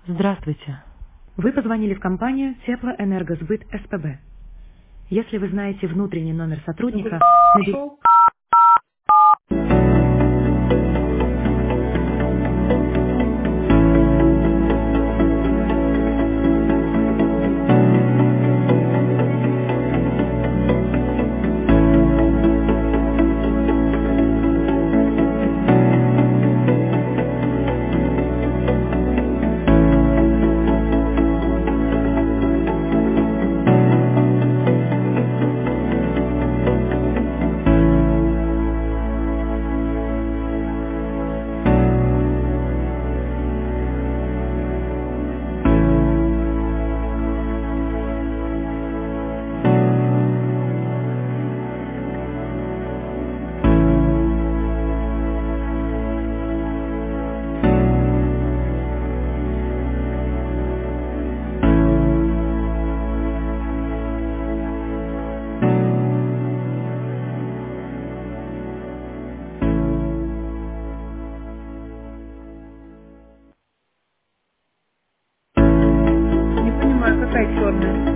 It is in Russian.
Здравствуйте. Вы позвонили в компанию Теплоэнергосбыт СПБ. Если вы знаете внутренний номер сотрудника, наберите... Шел. Не понимаю, какая черная.